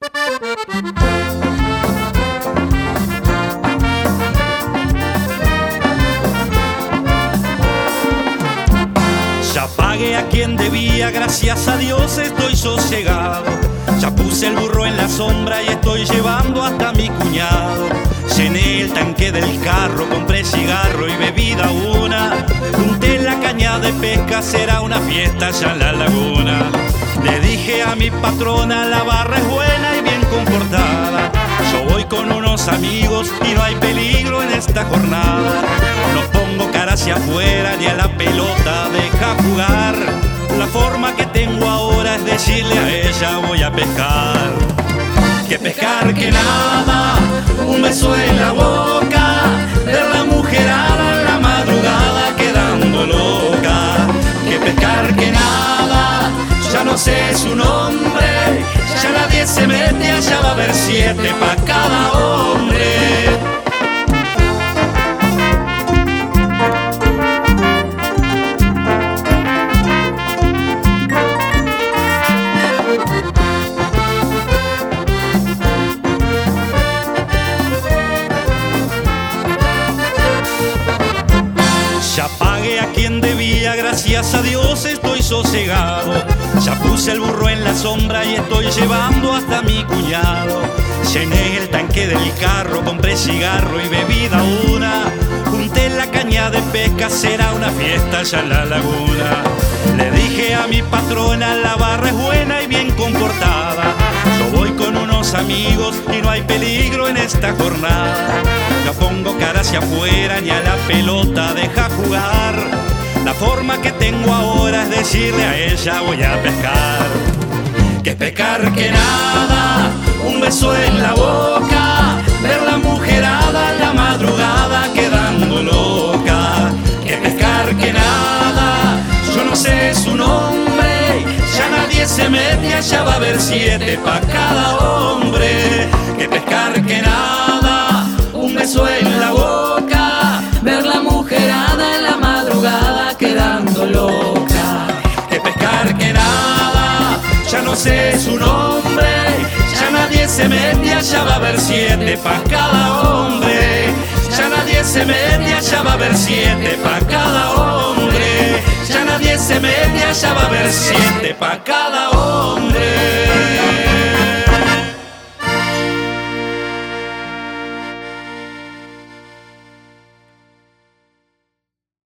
Ya pagué a quien debía, gracias a Dios estoy sosegado. Ya puse el burro en la sombra y estoy llevando hasta mi cuñado. Llené el tanque del carro, compré cigarro y bebida una. Junté la caña de pesca, será una fiesta allá en la laguna. Le dije a mi patrona, la barra es buena y bien comportada. Yo voy con unos amigos y no hay peligro en esta jornada. No pongo cara hacia afuera ni a la pelota deja jugar. La forma que tengo ahora es decirle a ella voy a pescar. Que pescar que nada, un beso en la boca, ver la mujerada en la madrugada quedando loca. Que pescar que nada, ya no sé su nombre, ya nadie se mete, allá va a haber 7 pa' cada hombre. Ya pagué a quien debía, gracias a Dios estoy sosegado. Ya puse el burro en la sombra y estoy llevando hasta mi cuñado. Llené el tanque del carro, compré cigarro y bebida una. Junté la caña de pesca, será una fiesta allá en la laguna. Le dije a mi patrona, la barra es buena y bien comportada. Yo voy con unos amigos y no hay peligro en esta jornada. No pongo cara hacia afuera ni a la pelota deja jugar. La forma que tengo ahora es decirle a ella voy a pescar. Que pescar que nada, un beso en la boca, ver la mujerada en la madrugada quedando loca. Que pescar que nada, yo no sé su nombre, ya nadie se mete, allá va a haber 7 pa' cada hombre. Que pescar que nada, un beso en la boca, ver la mujerada en la madrugada quedando loca. Que pescar que nada, ya no sé su nombre, ya nadie se mete, allá va a haber 7 pa' cada hombre. Ya nadie se mete, allá va a haber 7 pa' cada hombre. Ya nadie se mete, allá va a haber 7 pa' cada hombre.